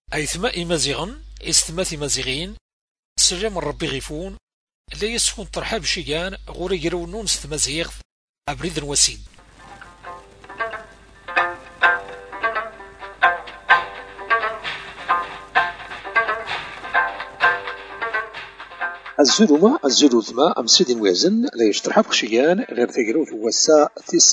أيثما إمازيغن إستما إمازيغين سلام ربي غيفون لا يسكن ترحاب شيئان غوري يرونون ستمازيغ أبريد وسيد. الزلوثما أمسيد ويزن لا يشترح بخشيان غير تقروث وسا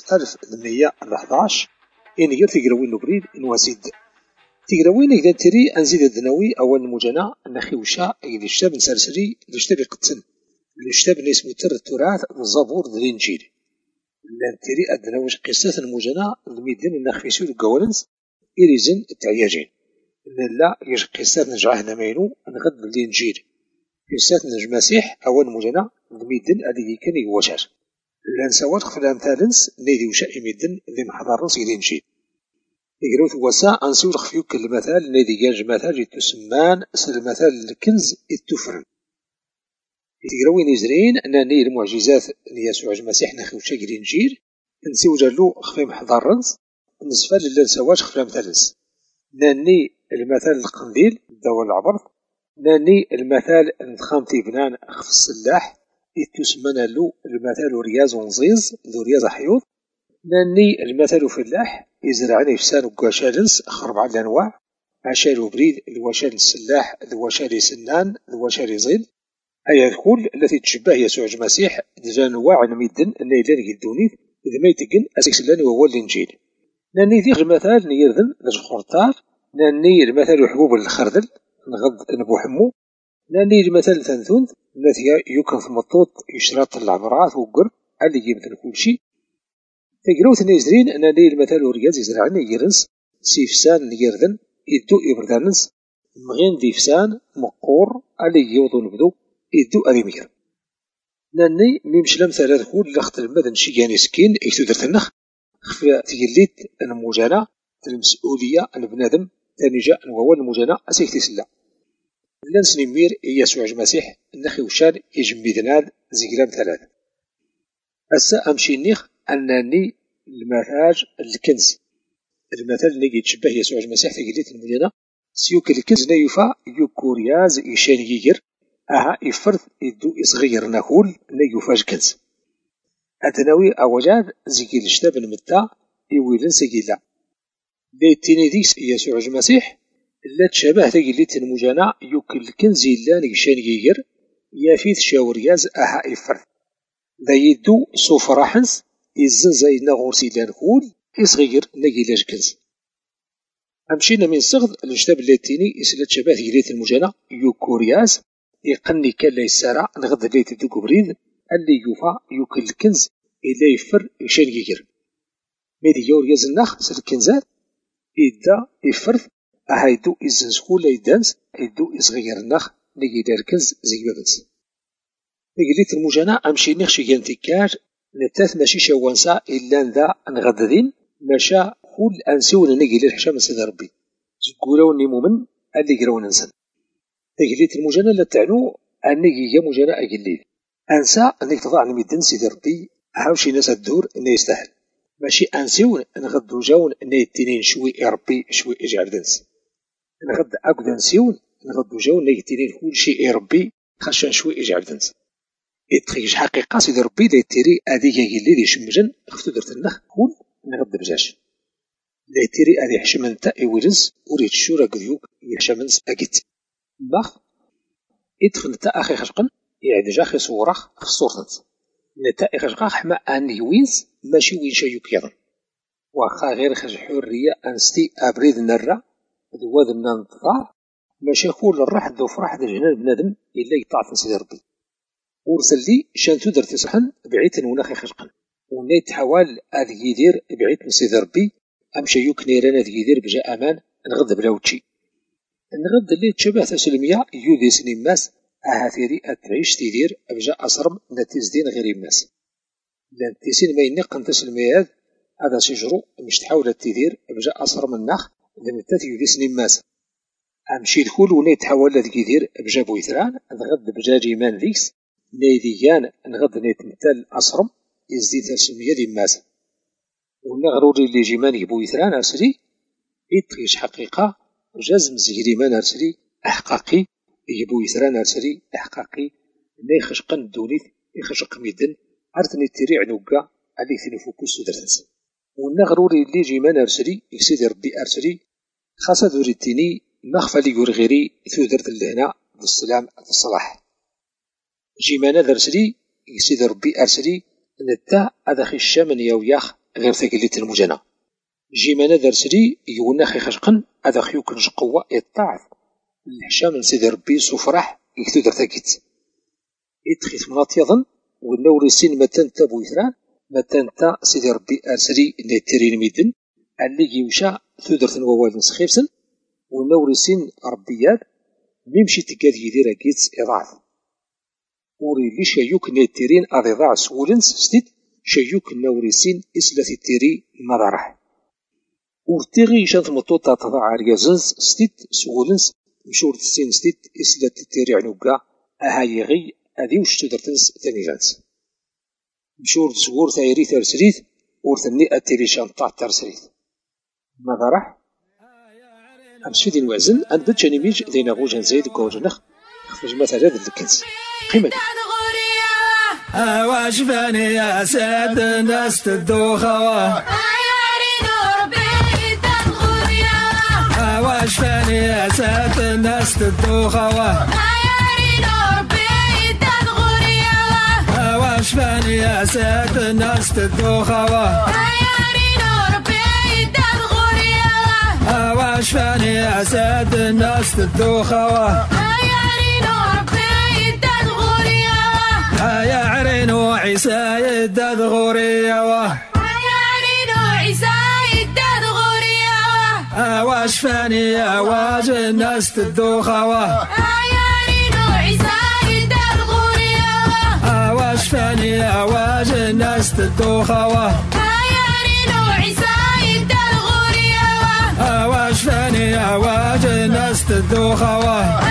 9111 إن غير تقروين نبريد نواسيد تقروين إذا تري أنزيد الدنوي أول مجانا نخي وشا إذا اشتاب نسرسري إذا اشتاب يقتن إذا اشتاب نسمو تر التراث الزبور ذي الإنجيل لأن تري الدنوي قصة المجانا الميدين نخي سور قولنس إريزن التعياجين إن لا يج قصة نجعه نمينو نغد الإنجيل قصة نجم مسيح أول مجانا الميدين الذي كان يوجر لأن سوات خفلان ثالنس نيدي وشاء ميدين ذي محضر رسي الإنجيل يقولون وسا أنسور خفيوك المثال نيدي جاج مثال يتسمان المثال الكنز التفرن يقولون يزرين أنني المعجزات ليسوع المسيح نخيو شاق الإنجيل نسيو جالو خفي محضر رنس نسفال اللي نسواش خفلان ثالنس ناني المثال القنديل دول العبرث ناني المثال الخامتي بنان خف السلاح يتسمنا له المثال رياض ونزيز ذو رياض حيوط ناني المثال فلاح يزرعني فسان وقاشالنس خرب على الأنواع عشال بريد الوشال السلاح الوشال سنان الوشال زيد أي الكل التي تشبه يسوع المسيح دجا أنواع الميدن النيلان يدوني إذا ما يتقن أسكسلاني وهو الإنجيل ناني ذي المثال نيرذن للخرطار ناني المثال حبوب الخردل نغض نبو حمو ناني المثال ثنثونث التي يكن في مطوط يشترط العبرات وقر اللي يمثل كل شيء تقروث نيزرين أنني المثال ورياز يزرعني يرنس سيفسان يردن يدو إبردانس مغين ديفسان مقور اللي يوضو نبدو يدو أريمير ناني ميمشلم ثلاث خول لخت المدن شياني سكين إيكتو درت النخ خفا تجليت المجانا المسؤولية البنادم تانجا وهو المجانا أسيكتي سلا لانس نمير يسوع المسيح النخي وشان يجمي ذناد زيقلام ثلاث أسا أمشي النخ أنني المثال الكنز المثال اللي يتشبه يسوع المسيح في قلية المدينة سيوك الكنز نيفا يكورياز يشان يجر أها يفرث يدو يصغير نخول نيفاج كنز أتناوي أوجاد زيكي الشتاب المتاع يويلن سيجيلا ليتيني ديس يسوع المسيح لا تشبه تقلية المجانا يوك الكنز اللان يشان يجر يافيث شاورياز أها يفرث ذا يدو سوف راحنس يزنزاي نغورسي لانكول يصغير نقيلاج كنز أمشينا من صغد الجتاب اللاتيني يسلت شباه قلية المجانا يوكورياز يقني كلا يسارع نغض الليت دوكو بريد اللي يوفا يوكل الكنز إلا يفر يشان يجر ميدي يورياز النخ سر الكنزات إدا يفرث أهايدو يزنسكول يدانس يدو يصغير النخ نقيلا الكنز زي بابنس قلية المجانا أمشي نخشي ينتكار نتاث ماشي شوانسا إلا ذا نغددين ماشا كل أنسون نجي للحشام سيد ربي زكوراوني مؤمن اللي قراون ننسن تجليت المجانا لا تعنو أني هي مجانا أجليل أنسى أنك تضع الميدن سيد ربي هاوشي ناس الدور إنه يستاهل ماشي أنسون نغدو جاون إنه يتنين شوي ربي شوي إجعل دنس نغد أقد أنسون نغدو جاون إنه يتنين كل شيء ربي خشان شوي إجعل دنس يتخيش حقيقة سيدي ربي دا يتيري أدي يجي لي شمجن خفتو درت النخ كل نغد بجاش دا يتيري أدي حشمن تا إيويرنس وريت شورا قديوك يحشمنس أجيت باخ يدخل تا أخي خشقن يعني جاخي صورخ في الصورتنس نتا إخشقاق حما أني وينس ماشي وين شايوك يضن واخا غير خرج حرية أنستي أبريد نرى ذواد من انتظار ماشي كل الراح دو فرح دا جنان بنادم إلا يطاعف سيدي ربي ورسل لي شان تودر تسحن بعيت وناخي خشقن ونيت حوال هذا يدير بعيت من سيدي ربي أمشي يوك نيران هذا يدير بجا أمان نغض بلاوتشي نغض اللي تشبه تسلمية يودي سنين ماس أهاثيري أتعيش تيدير بجا أصرم نتيزدين غير ماس لأن تيسين ما ينقن تسلمية هذا شجرو مش تحاول تيدير بجا أصرم النخ لأن تاتي يودي سنين ماس أمشي الكل ونيت حوال هذا يدير بجا بويثران نغض بجا جيمان ذيكس نيديان نغض نيت مثال أصرم يزدي تسمية دي ماس ونغروري اللي جيماني بويثران أسري يتغيش حقيقة جاز مزيري ما نرسري أحقاقي يبو يثرى نرسري أحقاقي لا يخشقن الدونيت يخشق ميدن عرتني تيري عنوكا عليك ثني فوكوس ودرتنس والنغروري اللي جي ما نرسري يكسيدي ربي أرسري خاصة دوريتيني مخفى لي غيري ثودرت لهنا بالسلام الصلاح جيمانا درسري يكسيدي ربي أرسري نتا أدخي الشامن ياوياخ غير ثقليت المجانا جيمانا درسري يقولنا خي خشقن أدخي يكنج قوة يطاعف الحشام من سيدي ربي سفرح يكتودر ثاكيت يدخيت مناط يظن والنوري سين متان تابو يثران متان تا سيدي ربي أرسلي نيترين ميدن اللي يمشى ثودرت نووال نسخيفسن والنوري سين ربيات ميمشي تقاد يدير كيتس إضاعف وري لي شايوك نيترين أضيضاع سولنس ستيت شايوك النوري سين إسلة التيري مضارح ورتيغي شانت مطوطة تضاع ريازنز ستيت سولنس مشور السين ستيت إسلة التيري عنوكا أهايغي أذي وش تدرتنس ثاني جانس مشور تسور ثايري ترسريث ورثني التيري شانطاع ترسريث ماذا راح؟ أمس في دين وعزن أن بتشاني ميج دينا غوجان زايد كوجنخ خفج مثلا ذا الكنز قيمة واش باني يا سيد الناس تدوخوا واش باني يا سيد الناس تدوخوا واش باني يا سيد الناس تدوخوا واش باني يا سيد الناس تدوخوا يا عرينو عيسى يداد غوريا واش فاني يا واج الناس تدوخوا واش فاني يا واج الناس تدوخوا واش فاني يا واج الناس تدوخوا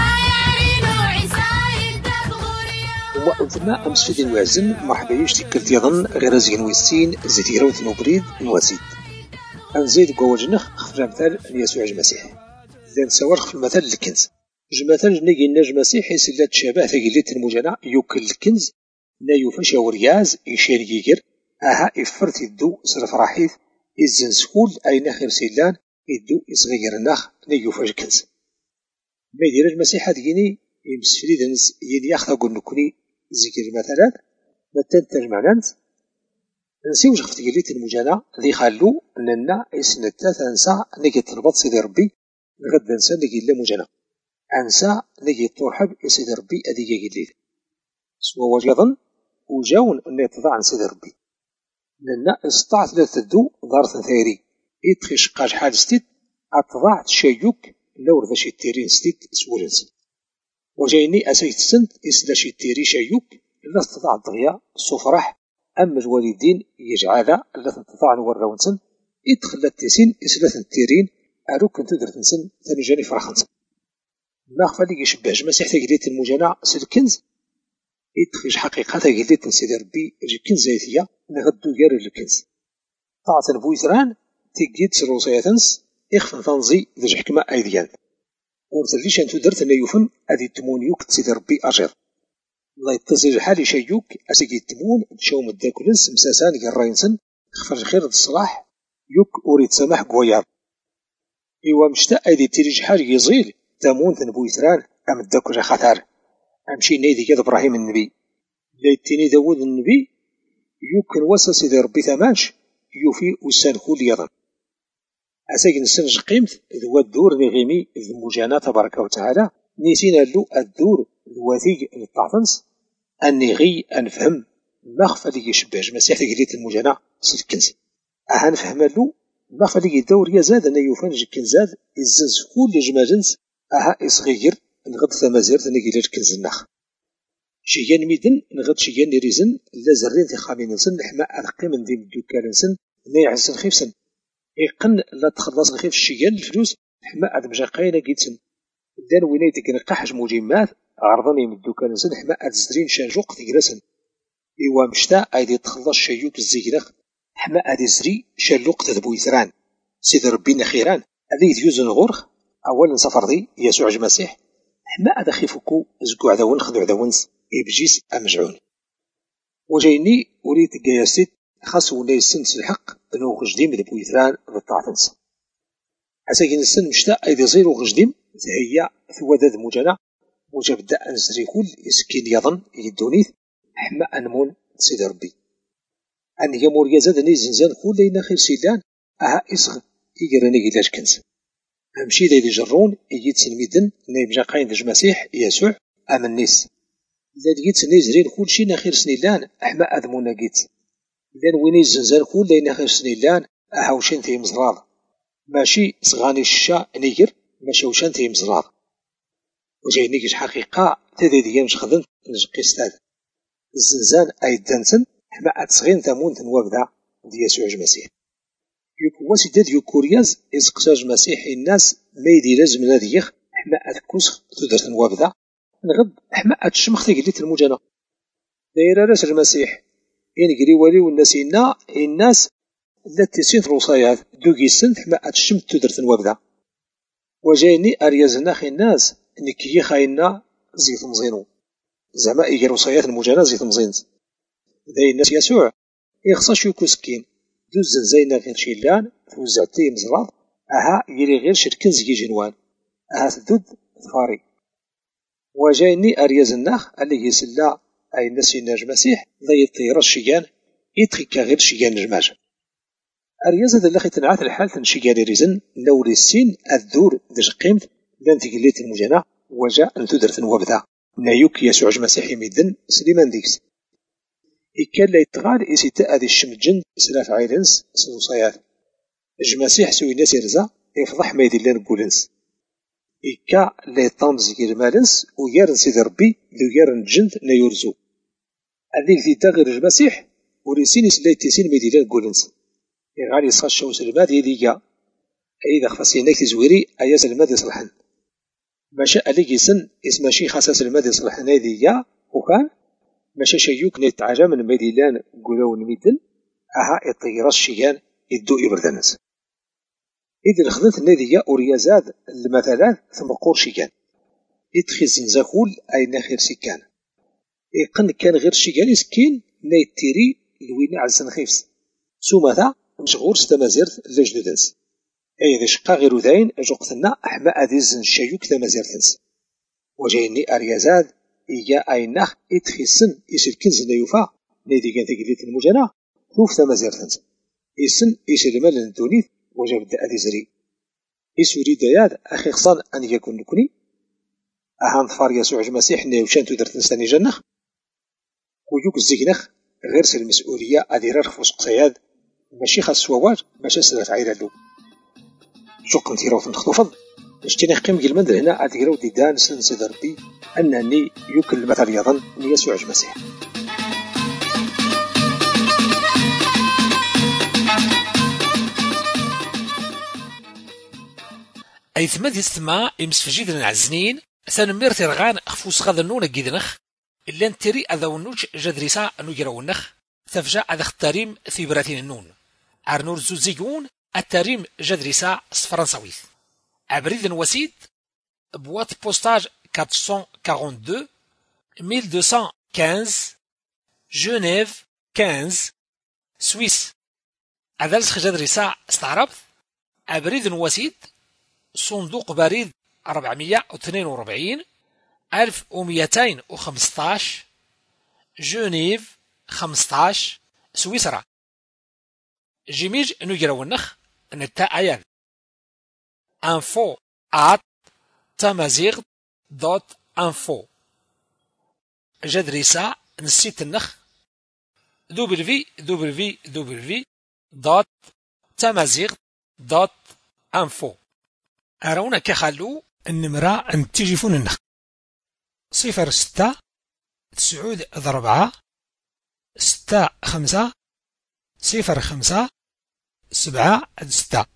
وأنتما أمس في دين وعزن مرحبا يشتكلت يظن غير زين ويسين زيت يروث نوبريد نواسيد أنزيد قوة جنخ خفر مثال ليسوع المسيح إذا نسوار خف المثال الكنز جمثال جنيجي الناج مسيح يسلات شبه ثقيلت المجانا يوكل الكنز لا يوفش ورياز يشير يجر أها إفرت يدو صرف راحيث إزن سكول أين خير سيلان يدو إصغير الناخ لا يوفش الكنز ما يدير المسيح هذيني يمس فريدنس يلي ياخذ أقول نكوني ذكر مثلا مثلا تجمعنانت نسيوش خفت قليت المجانا ذي خالو أننا إسن الثلاثة أنسى نجي تربط سيدي ربي غدا نسى نجي لا مجانا أنسى نجي ترحب سيدي ربي أذي قليل سوى وجيضا وجاون أن يتضع عن سيدي ربي لأننا استطاعت لا تدو ضارة ثيري يدخي شقاج حال ستيت أتضاع تشيوك لور ذا شي تيرين ستيت سولنس وجايني أسيت السنت إسلا شي تيري شيوك لا استطاع الضغيا الصفرح أما الوالدين يجعل لا تنتطاع نورونسن يدخل التسين إسلا التيرين أروك كنت درتنسن ثاني جاني فرخنسن ما خفى لي يشبه مسيح تقليت المجانا سيد الكنز يدخل حقيقة تقليت سيدي ربي يجي كنز زيتية نغدو غير الكنز طاعة بويثران تقيد سروسياتنس يخفن تنزي ذي حكمة أيديان ورتليش أنتو درت أن يوفن أدي تمون يوك سيدي ربي أجر الله يتصل حالي شيوك أسيقي التمون تشاوم الداكولنس مساسان قراينسن خفر خير الصلاح يوك أريد سماح قويار إيوا مشتاق أيدي تيريج حاج يزيل تامون تنبويثران أم الداكوجا خطار أمشي نيدي كذا إبراهيم النبي ليتيني داود النبي يوك الوسط سيدي ربي ثمانش يوفي وسان كل يضن أساقي نسنج قيمت ذو الدور نغيمي ذو مجانا تبارك وتعالى نيسينا له الدور الوثيق للطعفنس أني غي أنفهم ما خفى لي يشبه مسيح تقليت المجانا سلكنز أها نفهم له ما خفى لي الدور يزاد أن يوفنج كنزاد الزنز كل جمالنس أها إصغير نغد ثمازير تنقل الكنز النخ شيان ميدن نغد شيان ريزن لا زرين في خامين نسن نحما ألقي من ديم الدوكال نسن نيعسن خيفسن يقن لا تخلص نخيف الشيان الفلوس نحما أدم جاقاينا قيتسن دان وينيتك نقاحج مجمات عرضني من الدوكال نسن نحما أدزرين شانجوق تجرسن إيوا مشتا أيدي تخلص شيوك الزيكنخ نحما أدزري شانلوق تذبو يثران سيد ربينا خيران أذي يديوزن غورخ أولا سفردي يسوع المسيح حما هذا خيفكو زكو عداون خذو عداونس إبجيس أمجعون وجايني وليت قياسيت خاص ولا يسنس الحق أنه غجديم ذي بويثران بالطاعتنس عساكي نسن مشتاق أيضا زيرو غجديم هي ثواداد مجانا وجبدا أنزري كل إسكين يظن يدونيث حما أنمون سيدي ربي أن هي موريا زادني زنزان كل لينا خير سيلان أها إصغ يقرني قلاش كنز أمشي ذي جرون يجيت سلميدن نيبجا قاين دج مسيح يسوع أمن نيس لان جيت نيزرين كل شي ناخير سنيلان أحما أدمونا جيت لان ويني الزنزان كل لينا خير سنيلان أهاوشين تي مزراض ماشي صغاني الشا نيجر ماشي وشان تي مزراض وجاي نيجي حقيقة تدي ديامش خدمت نجقي ستاد الزنزان أي دانسن أحما أتصغين ثمون تنوابدا دي يسوع المسيح يكوا سيداد يكورياز إسقساج مسيحي الناس ما يدي لازم ناديخ حما أتكوسخ تقدر تنوابدا نغد حما أتشمخ تقليت المجانا دايرة راس المسيح إن قري ولي والناس الناس التي سينت روصايات دوكي سنت حما أتشم تقدر تنوابدا وجايني أريازنا خي الناس نكي خاينا زيت مزينو زعما إيجي روصايات المجانا زيت مزينت داي الناس يسوع يخصاش يكو سكين دوز زينا غير شيلان فوزعتي مزراض أها يلي غير شركن زي جنوان أها تدود ثفاري وجايني أرياز الناخ اللي يسلا أي الناس يناج مسيح لا يطير الشيان يتخيك غير شيان نجماج أرياز هذا اللي تنعات الحال تنشيان ريزن نوري السين الدور دج قيمت لان تقليت المجانا وجاء نتدر تنوابدا نايوك يسوع المسيح يميدن سليمان ديكس إكال لا يتغال إسيتا هذه الشمجن سلاف عيلنس سلوصيات المسيح سوي ناس يرزا يفضح ما يدي لان قولنس إكا لا يطامز يرمالنس ويارن سيدي ربي لو يارن جند لا يرزو هذيك ذي تغير المسيح وريسين يسلا يتسين ما يدي لان قولنس يغالي يصغى الشوس الماد يديكا إذا خفصيناك تزويري أياس الماد يصلحن ماشا أليك يسن اسم شي خاصاس الماد يصلحن يديكا وكان ماشا شيوك نتعجى من ميديلان قولون ميدن أها الطيرة الشيان يدو إبردانس إذا الخدمت النادية أوريازاد المثلات ثم قور شيكان يدخل زنزاكول أي ناخير سيكان يقن كان غير شيكان يسكين نايتيري الوين عزن خيفس سوماثا مشغور ستمازيرت لجدودنس أي ذا شقا غير ذاين جوقتنا أحما أديزن شيوك تمازيرتنس وجايني أريازاد إيجا أي ناخ إتخيسن إيش الكنز نيوفا نيدي كانت قليت المجانا توف تمازيرتنس إيسن إيش المال الدونيث وجب الدأ زري إيش يريد ياد أخي خصان أن يكون لكني أهان ظفار يسوع المسيح نيوشان تدرت نستاني جنخ ويوك الزينخ غير المسؤولية أدير رفوس قصياد ماشي خاص وواج ماشي سلات عيرالو شكرا تيرو تنخطفض اشتيني قيم المندر هنا أديرو ديدان سنسد ربي أنني يوكل المثل يظن أن يسوع المسيح أي ثماد يستمع يمسفجيد العزنين سنمير ترغان أخفوس غاذا نونا جيدنخ إلا نتري أذا ونوج جدريسا نجرونخ تفجأ أذا اختاريم ثيبراتين النون عرنور زوزيقون التاريم جدريسا فرنساويث عبريد وسيد بوات بوستاج 442 1215 جنيف 15 سويس أذلس جدريسا استعربت عبريد وسيد صندوق بريد 442 1215 جنيف 15 سويسرا جيميج نجرونخ نتا أيان info@tamazigh.info جدريسا نسيت النخ www.tamazigh.info أرونا كخلو النمرة أن تجيفون النخ 06 9 6 5 05 7 6